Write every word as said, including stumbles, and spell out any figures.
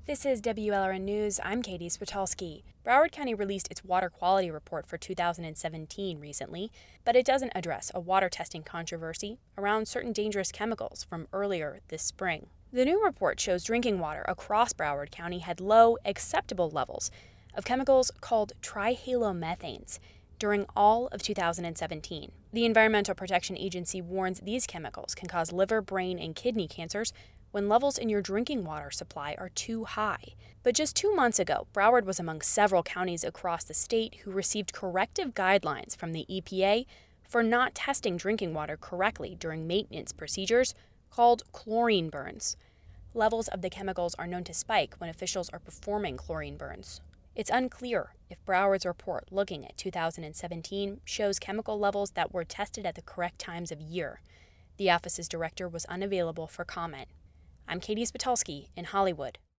This is W L R N News. I'm Katie Switolski. Broward County released its water quality report for two thousand seventeen recently, but it doesn't address a water testing controversy around certain dangerous chemicals from earlier this spring. The new report shows drinking water across Broward County had low, acceptable levels of chemicals called trihalomethanes during all of two thousand seventeen. The Environmental Protection Agency warns these chemicals can cause liver, brain, and kidney cancers when levels in your drinking water supply are too high. But just two months ago, Broward was among several counties across the state who received corrective guidelines from the E P A for not testing drinking water correctly during maintenance procedures called chlorine burns. Levels of the chemicals are known to spike when officials are performing chlorine burns. It's unclear if Broward's report looking at two thousand seventeen shows chemical levels that were tested at the correct times of year. The office's director was unavailable for comment. I'm Katie Switolski in Hollywood.